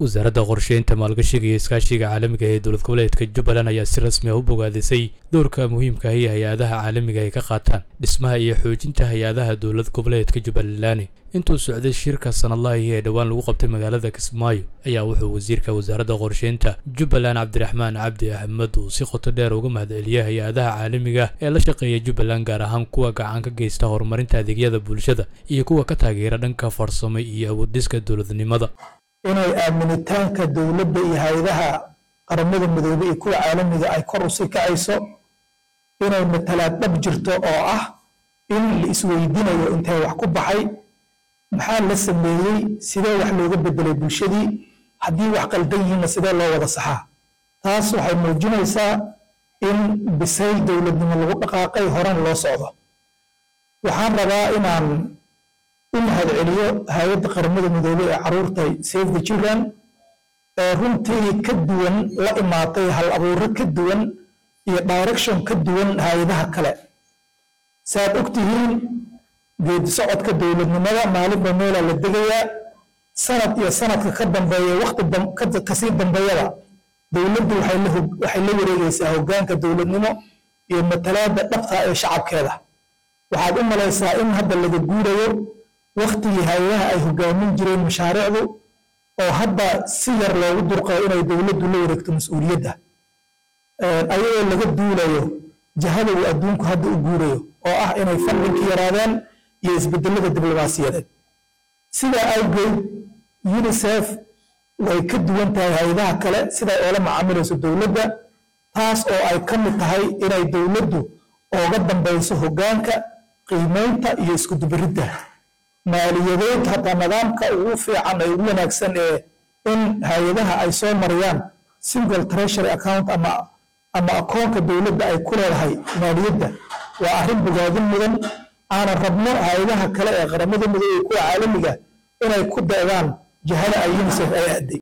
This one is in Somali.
wasaaradda qorsheynta maalgashiga iyo iskaashiga caalamiga ee dowlad goboleedka Jubbaland ayaa si rasmi ah u bogaadisay doorka muhiimka ah ee hay'adaha caalamiga ay ka qaataan dhismaha iyo xoojinta hay'adaha dowlad goboleedka Jubbaland. intuu socday shirka sanadlaha ee dhawaan lagu qabtay magaalada Kismaayo ayaa wuxuu wasiirka wasaaradda qorsheynta Jubbaland Cabdiraxmaan Cabdi Axmed uu si qoto dheer uga mahadceliyay hay'adaha caalamiga ee la shaqeeya Jubbaland gaar ahaan kuwa gacan ka geysta horumarinta adeegyada bulshada iyo kuwa ka taageera dhanka farsamo iyo awoodiska dowladnimada. inay aaminitaanka dawladda iyo hay'adaha qaramada midoobay iyo kuwa caalamiga ay kor u sii kacayso, inay matalaad dhab jirto oo ah in la isweydiinayo intee wax ku baxay, maxaa la sameeyey, sidee wax looga bedelay bulshadii, haddii wax qaldan yihiinna sidee loo wada saxaa. taas waxay muujinaysaa in bisayl dowladnimo lagu dhaqaaqay horan loo socdo. waxaan rabaa inaan u mahadceliyo hay'adda qaramada midoobay ee carruurta Save the Children ee runtii ka duwan la imaatay hal abuuro ka duwan iyo direction ka duwan hay'adaha kale. saad ogtihiin geedi socodka dowladnimada maalinba meela la degayaa, sanad iyo sanadka ka dambeeya waqti kasii dambeeyada dowladdu waxay la wareegaysaa hoggaanka dowladnimo iyo matalaadda dhabta ee shacabkeeda. waxaad u malaysaa in hadda laga guurayo waqtigii hay'adaha ay hoggaamin jireen mashaariicdu oo hadda si yar loogu durqayo inay dowladdu la wareegto mas'uuliyadda ayadoo laga duulayo jahada uu adduunku hadda u guurayo oo ah inay fadlinka yaraadaan iyo isbedelada diblomaasiyadeed. sidaa awgeed UNICEF way ka duwan tahay hay'adaha kale siday oola macaamilayso dowladda, taas oo ay ka mid tahay inay dowladdu ooga dambayso hoggaanka, qiimaynta iyo isku dubaridda maaliyadeed. hataa nidaamka ugu fiican ee ugu wanaagsan ee in hay'adaha ay soo mariyaan single treasury account ama akoonka dowladda ay ku leedahay maaliyadda waa arrin bogaadin mudan. aanan rabno hay'adaha kale ee qaramada midoobay iyo kuwa caalamiga inay ku da'daan jihada ay UNICEF ay aaday.